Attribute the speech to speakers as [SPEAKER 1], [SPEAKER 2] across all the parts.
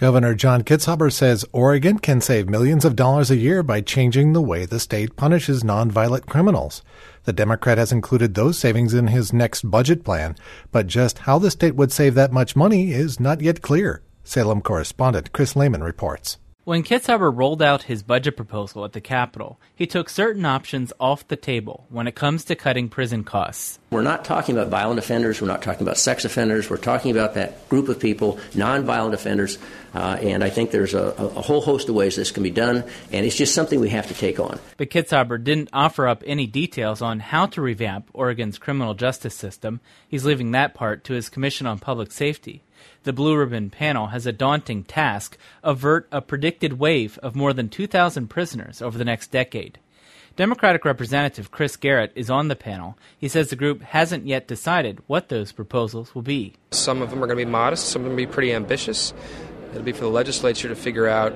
[SPEAKER 1] Governor John Kitzhaber says Oregon can save millions of dollars a year by changing the way the state punishes nonviolent criminals. The Democrat has included those savings in his next budget plan, but just how the state would save that much money is not yet clear. Salem correspondent Chris Lehman reports.
[SPEAKER 2] When Kitzhaber rolled out his budget proposal at the Capitol, he took certain options off the table when it comes to cutting prison costs.
[SPEAKER 3] We're not talking about violent offenders. We're not talking about sex offenders. We're talking about that group of people, nonviolent offenders. And I think there's a whole host of ways this can be done, and it's just something we have to take on.
[SPEAKER 2] But Kitzhaber didn't offer up any details on how to revamp Oregon's criminal justice system. He's leaving that part to his Commission on Public Safety. The Blue Ribbon panel has a daunting task: avert a predicted wave of more than 2,000 prisoners over the next decade. Democratic Representative Chris Garrett is on the panel. He says the group hasn't yet decided what those proposals will be.
[SPEAKER 4] Some of them are going to be modest, some of them will be pretty ambitious. It'll be for the legislature to figure out,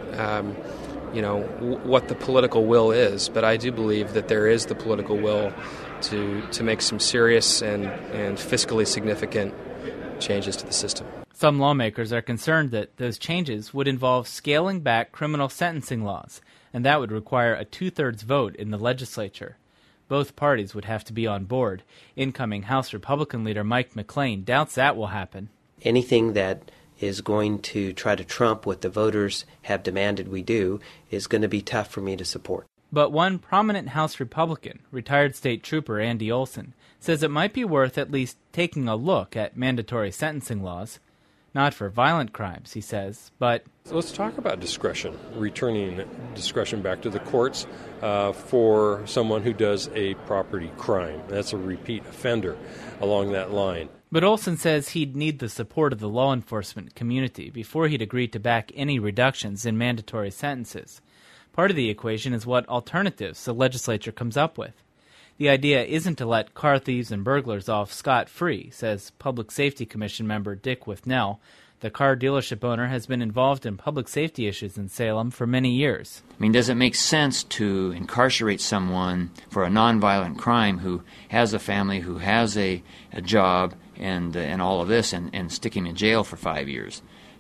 [SPEAKER 4] what the political will is. But I do believe that there is the political will to make some serious and fiscally significant changes to the system.
[SPEAKER 2] Some lawmakers are concerned that those changes would involve scaling back criminal sentencing laws, and that would require a two-thirds vote in the legislature. Both parties would have to be on board. Incoming House Republican leader Mike McLean doubts that will happen.
[SPEAKER 5] Anything that is going to try to trump what the voters have demanded we do is going to be tough for me to support.
[SPEAKER 2] But one prominent House Republican, retired state trooper Andy Olson, says it might be worth at least taking a look at mandatory sentencing laws. Not for violent crimes, he says, but...
[SPEAKER 6] Let's talk about discretion, returning discretion back to the courts for someone who does a property crime. That's a repeat offender along that line.
[SPEAKER 2] But Olson says he'd need the support of the law enforcement community before he'd agree to back any reductions in mandatory sentences. Part of the equation is what alternatives the legislature comes up with. The idea isn't to let car thieves and burglars off scot-free, says Public Safety Commission member Dick Withnell. The car dealership owner has been involved in public safety issues in Salem for many years.
[SPEAKER 7] I mean, does it make sense to incarcerate someone for a nonviolent crime who has a family, who has a job, and all of this, and stick him in jail for 5 years?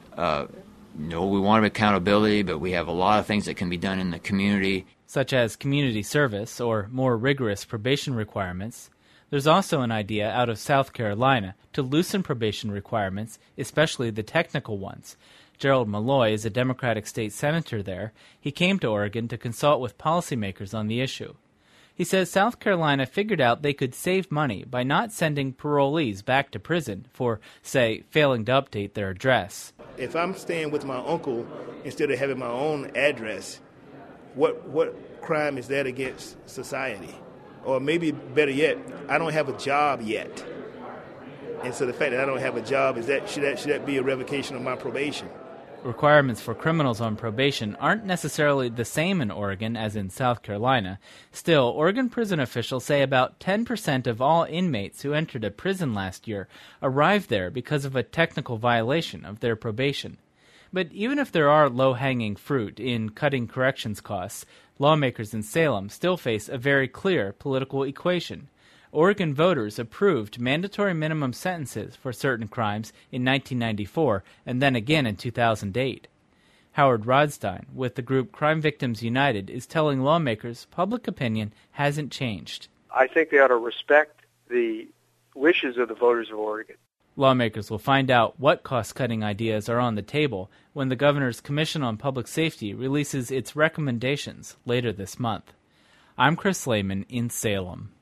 [SPEAKER 7] No, we want accountability, but we have a lot of things that can be done in the community,
[SPEAKER 2] such as community service or more rigorous probation requirements. There's also an idea out of South Carolina to loosen probation requirements, especially the technical ones. Gerald Malloy is a Democratic state senator there. He came to Oregon to consult with policymakers on the issue. He says South Carolina figured out they could save money by not sending parolees back to prison for, say, failing to update their address.
[SPEAKER 8] If I'm staying with my uncle instead of having my own address, what crime is that against society? Or maybe better yet, I don't have a job yet. And so the fact that I don't have a job, should that be a revocation of my probation?
[SPEAKER 2] Requirements for criminals on probation aren't necessarily the same in Oregon as in South Carolina. Still, Oregon prison officials say about 10% of all inmates who entered a prison last year arrived there because of a technical violation of their probation. But even if there are low-hanging fruit in cutting corrections costs, lawmakers in Salem still face a very clear political equation. Oregon voters approved mandatory minimum sentences for certain crimes in 1994 and then again in 2008. Howard Rodstein, with the group Crime Victims United, is telling lawmakers public opinion hasn't changed.
[SPEAKER 9] I think they ought to respect the wishes of the voters of Oregon.
[SPEAKER 2] Lawmakers will find out what cost-cutting ideas are on the table when the governor's Commission on Public Safety releases its recommendations later this month. I'm Chris Lehman in Salem.